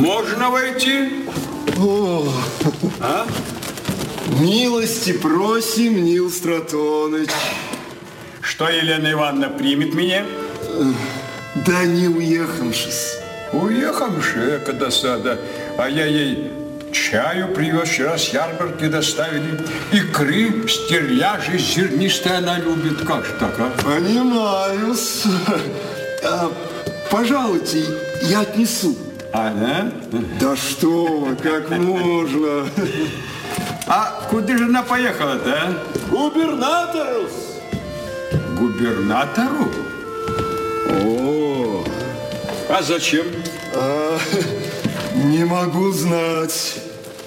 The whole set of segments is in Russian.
Можно войти? О, А? милости просим, Нил Стратоныч. Что Елена Ивановна примет меня? Да не уехавшись. Уехавши, эка досада. А я ей чаю привез, вчера с ярмарки доставили. Икры, стерляжи, зернистые она любит. Как же так, а? Понимаю-с. Пожалуйте, я отнесу. А, да? Да что вы, как можно? А куда же она поехала-то, а? Губернатору. Губернатору? О, А зачем? не могу знать.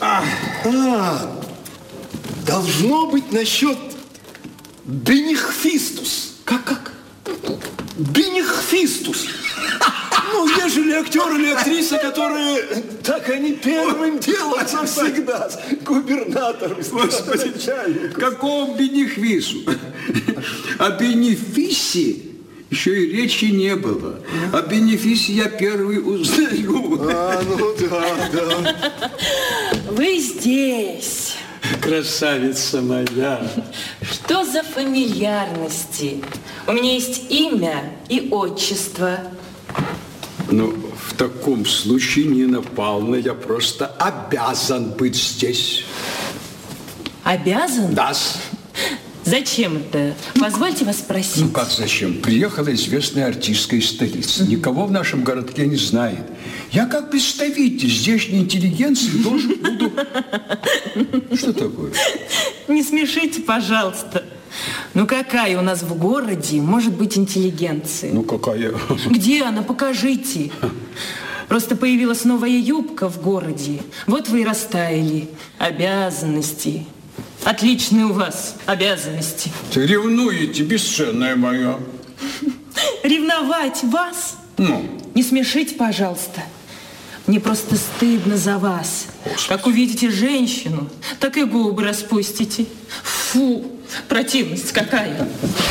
Должно быть насчет Бенихфистус. Как? Бенихфистус. Ну, ежели актер или актриса, которые так они первым делом завсегда. Губернатор. Господи, какого бенефису? О бенефисе еще и речи не было. О бенефисе я первый узнаю. Ну да. Вы здесь. Красавица моя. Что за фамильярности? У меня есть имя и отчество. Ну, в таком случае, Нина Павловна, я просто обязан быть здесь. Обязан? Да-с. Зачем это? Позвольте вас спросить. Ну, как зачем? Приехала известная артистка из столицы. Никого в нашем городке не знает. Я как представитель здешней интеллигенции должен буду... Что такое? Не смешите, пожалуйста. Ну, какая у нас в городе может быть интеллигенция? Ну, какая? Где она? Покажите. Просто появилась новая юбка в городе. Вот вы и растаяли. Обязанности. Отличные у вас обязанности. Ты ревнуете, бесценная моя. Ревновать вас? Ну? Не смешите, пожалуйста. Мне просто стыдно за вас. Господи. Как увидите женщину, так и губы распустите. Фу, противность какая.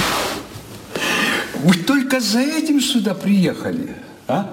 Вы только за этим сюда приехали, а?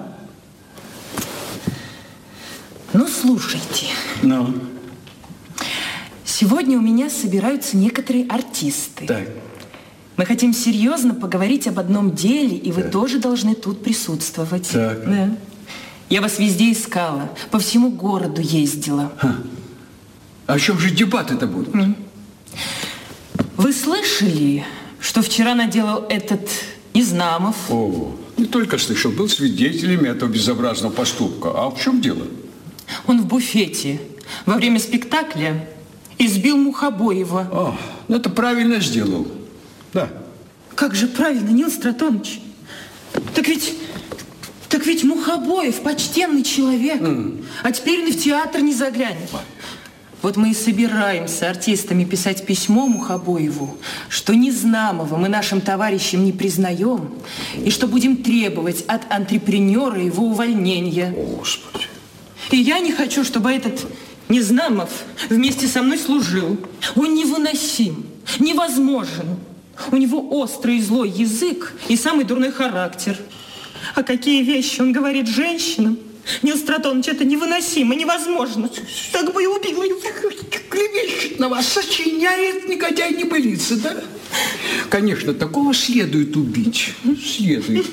Ну, слушайте. Ну? Сегодня у меня собираются некоторые артисты. Так. Мы хотим серьезно поговорить об одном деле, и вы тоже должны тут присутствовать. Так. Да. Я вас везде искала, по всему городу ездила. А о чем же дебаты-то будут? Вы слышали, что вчера наделал этот Изнамов? О, не только слышал, был свидетелем этого безобразного поступка. А в чем дело? Он в буфете во время спектакля избил Мухобоева. О, ну это правильно сделал. Да. Как же правильно, Нил Стратоныч? Так ведь Мухобоев почтенный человек. А теперь он и в театр не заглянет. Вот мы и собираемся артистами писать письмо Мухобоеву, что Изнамова мы нашим товарищам не признаем, и что будем требовать от антрепренера его увольнения. О, Господи. И я не хочу, чтобы этот Изнамов вместе со мной служил. Он невыносим, невозможен. У него острый и злой язык и самый дурной характер. А какие вещи он говорит женщинам? Нил Стратоныч, это невыносимо, невозможно. Так бы и убила его. Клевещет на вас, сочиняет негодяй небылицы, да? Конечно, такого следует убить. Следует.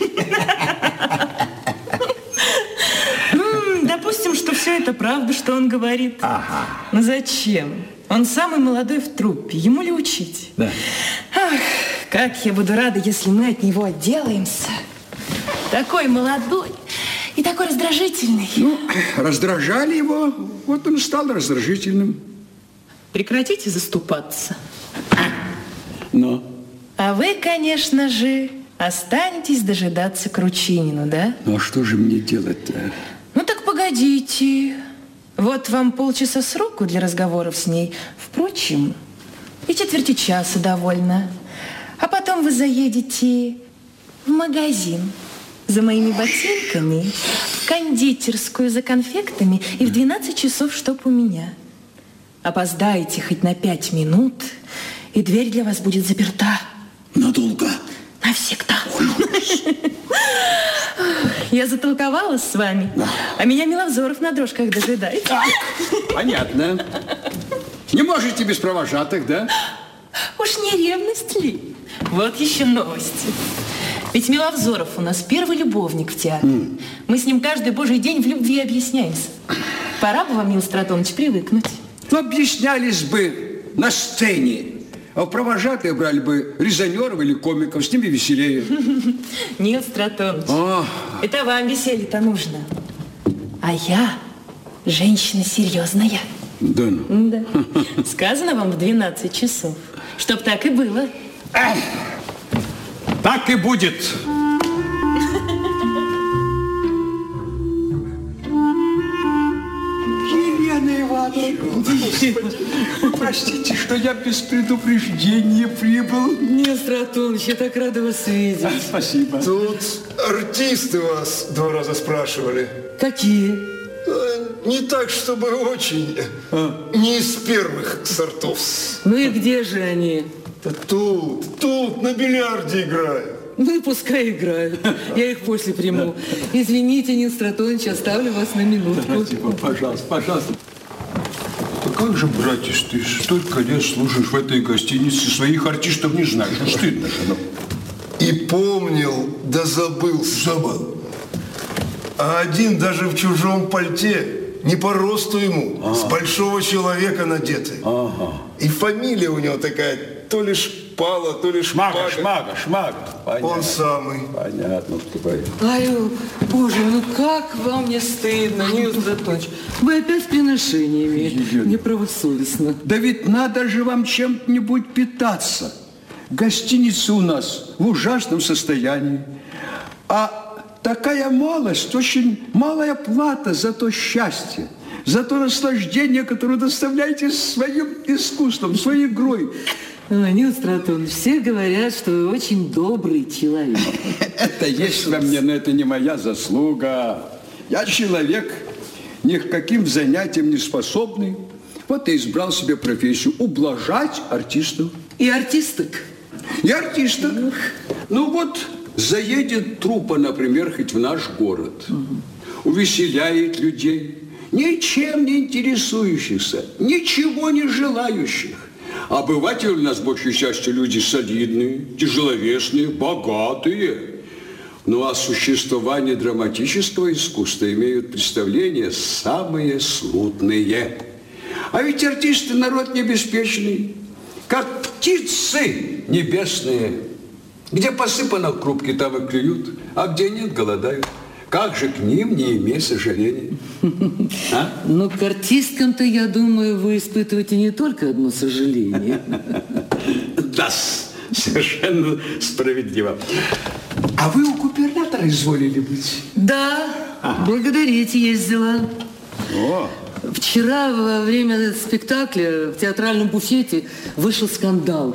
Допустим, что все это правда, что он говорит. Ага. Но зачем? Он самый молодой в труппе. Ему ли учить? Да. Ах, как я буду рада, если мы от него отделаемся. Такой молодой и такой раздражительный. Ну, раздражали его, вот он стал раздражительным. Прекратите заступаться. Но. А вы, конечно же, останетесь дожидаться Кручинину, да? Ну, а что же мне делать-то? Ну, так погодите. Вот вам полчаса сроку для разговоров с ней. Впрочем, и четверти часа довольно. А потом вы заедете в магазин за моими ботинками, в кондитерскую за конфектами и в 12 часов, чтоб у меня. Опоздаете хоть на 5 минут, и дверь для вас будет заперта. Надолго? Навсегда. Я затолковалась с вами, а меня Миловзоров на дрожках дожидает. Понятно. Не можете без провожатых, да? Уж не ревность ли? Вот еще новости. Ведь Миловзоров у нас первый любовник в театре. Мы с ним каждый божий день в любви объясняемся. Пора бы вам, Нил Стратонович, привыкнуть. Ну, объяснялись бы на сцене. А в провожатые брали бы резонеров или комиков, с ними веселее. Нил Стратонович, это вам веселье-то нужно. А я женщина серьезная. Да ну. Да. Сказано вам в 12 часов, чтоб так и было. Так и будет. Елена Ивановна, простите, что я без предупреждения прибыл. Нил Стратонович, я так рада вас видеть. Спасибо. Тут артисты вас 2 раза спрашивали. Какие? Не так, чтобы очень. Не из первых сортов. Ну и где же они? Да тут, на бильярде играют. Ну и пускай играют. Я их после приму. Извините, Нил Стратонович, оставлю вас на минутку. Пожалуйста, пожалуйста. А как же, братец, ты столько лет служишь в этой гостинице, своих артистов не знаешь? Ну, стыдно же. Ну. И помнил, да забыл. А один даже в чужом пальте, не по росту ему, с большого человека надетый. И фамилия у него такая, то ли Шпала, то ли Шпага. Шмага. Понятно. Он самый. Понятно. Ай, боже, ну как вам не стыдно, Нил Стратонович? Вы опять с приношениями. Неправосовестно. Да ведь надо же вам чем-нибудь питаться. Гостиница у нас в ужасном состоянии. А такая малость, очень малая плата за то счастье, за то наслаждение, которое доставляете своим искусством, своей игрой. Ой, Нил Стратонович, все говорят, что вы очень добрый человек. Это есть во мне, но это не моя заслуга. Я человек, ни к каким занятиям не способный. Вот и избрал себе профессию – ублажать артистов. И артисток. И артисток. Ну вот заедет труппа, например, хоть в наш город, увеселяет людей, ничем не интересующихся, ничего не желающих. Обыватели у нас, большей частью, люди солидные, тяжеловесные, богатые. Но о существовании драматического искусства имеют представления самые смутные. А ведь артисты народ небеспечный, как птицы небесные. Где посыпано крупки, там и клюют, а где нет, голодают. Как же к ним не иметь сожаления? А? Но к артисткам-то, я думаю, вы испытываете не только одно сожаление. Да, совершенно справедливо. А вы у губернатора изволили быть? Да, благодарить ездила. О. Вчера во время спектакля в театральном буфете вышел скандал,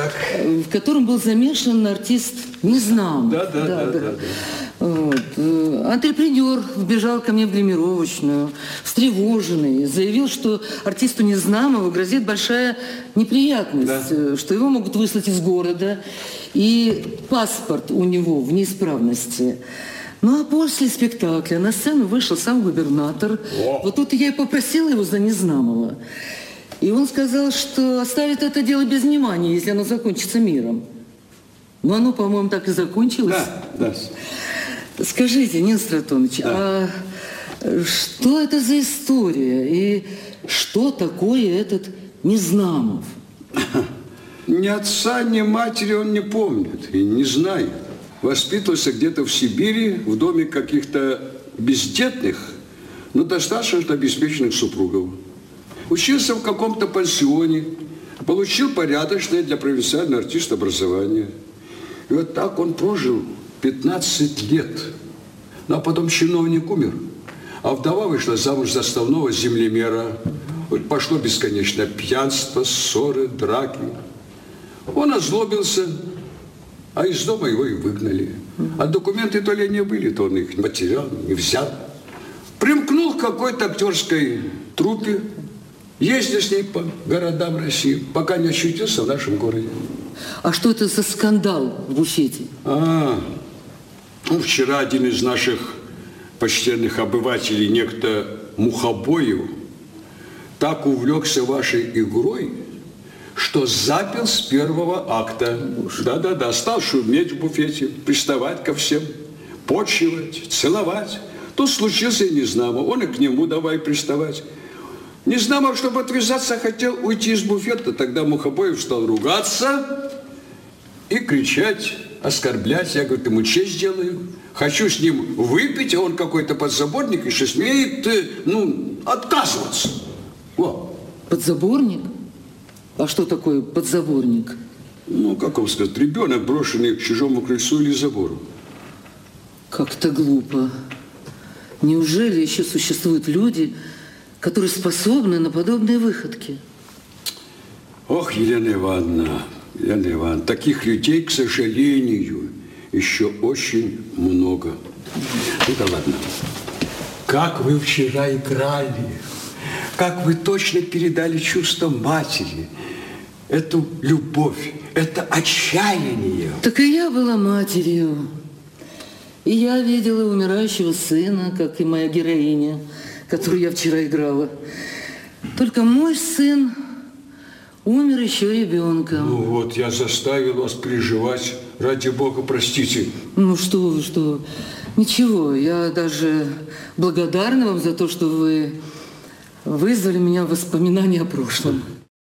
в котором был замешан артист Незнамов. Да. Вот. Антрепренер вбежал ко мне в гримировочную, встревоженный, заявил, что артисту Незнамову грозит большая неприятность, что его могут выслать из города, и паспорт у него в неисправности. Ну, а после спектакля на сцену вышел сам губернатор. Вот тут я и попросила его за Незнамова. И он сказал, что оставит это дело без внимания, если оно закончится миром. Но оно, по-моему, так и закончилось. Да. Скажите, Нил Стратонович, а что это за история? И что такое этот Незнамов? Ни отца, ни матери он не помнит и не знает. Воспитывался где-то в Сибири, в доме каких-то бездетных, но достаточно обеспеченных супругов. Учился в каком-то пансионе, получил порядочное для провинциального артиста образование. И вот так он прожил 15 лет. Ну, а потом чиновник умер, а вдова вышла замуж за заставного землемера. Вот пошло бесконечное пьянство, ссоры, драки. Он озлобился, а из дома его и выгнали. А документы то ли не были, то он их потерял, не взял. Примкнул к какой-то актерской труппе, ездил с ней по городам России, пока не очутился в нашем городе. А что это за скандал в буфете? Ну, вчера один из наших почтенных обывателей, некто Мухобоев, так увлекся вашей игрой, что запил с первого акта. Да-да-да, стал шуметь в буфете, приставать ко всем, почивать, целовать. Тут случился и Незнамо, он и к нему давай приставать. Незнамо, чтобы отвязаться, хотел уйти из буфета. Тогда Мухобоев стал ругаться и кричать, оскорблять. Я, говорю, ему честь делаю. Хочу с ним выпить, а он какой-то подзаборник, еще смеет, отказываться. Во. Подзаборник? А что такое подзаборник? Ну, как вам сказать, ребенок, брошенный к чужому крыльцу или забору. Как-то глупо. Неужели еще существуют люди, которые способны на подобные выходки? Ох, Елена Ивановна, таких людей, к сожалению, еще очень много. Ну да ладно. Как вы вчера играли, как вы точно передали чувство матери, эту любовь, это отчаяние. Так и я была матерью. И я видела умирающего сына, как и моя героиня, которую я вчера играла. Только мой сын умер еще ребенком. Ну вот, я заставил вас переживать. Ради Бога, простите. Ну что вы, что? Ничего, я даже благодарна вам за то, что вы вызвали меня в воспоминания о прошлом.